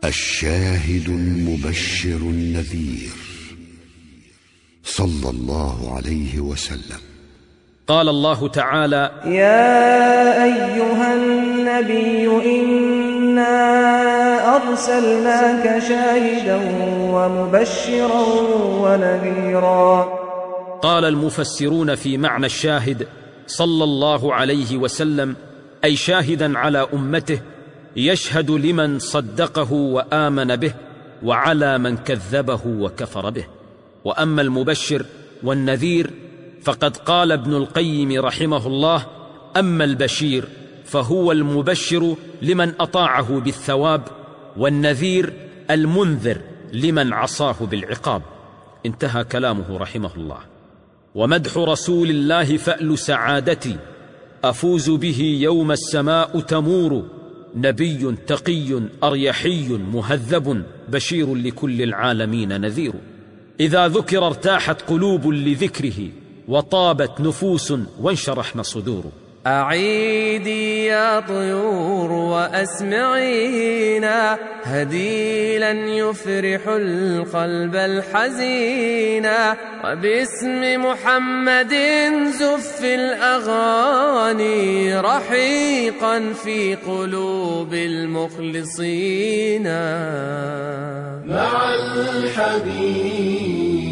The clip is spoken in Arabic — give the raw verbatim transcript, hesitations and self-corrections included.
الشاهد المبشر النذير صلى الله عليه وسلم. قال الله تعالى: يا أيها النبي إنا أرسلناك شاهدا ومبشرا ونذيرا. قال المفسرون في معنى الشاهد صلى الله عليه وسلم أي شاهدا على أمته، يشهد لمن صدقه وآمن به وعلى من كذبه وكفر به. وأما المبشر والنذير فقد قال ابن القيم رحمه الله: أما البشير فهو المبشر لمن أطاعه بالثواب، والنذير المنذر لمن عصاه بالعقاب. انتهى كلامه رحمه الله. ومدح رسول الله فأل سعادتي، أفوز به يوم السماء تمور، نبي تقي أريحي مهذب، بشير لكل العالمين نذير. إذا ذكر ارتاحت قلوب لذكره، وطابت نفوس وانشرحن صدور. أعيدي يا طيور وأسمعينا، هديلا يفرح القلب الحزينا، وباسم محمد زف الأغاني، رحيقا في قلوب المخلصين. مع الحبيب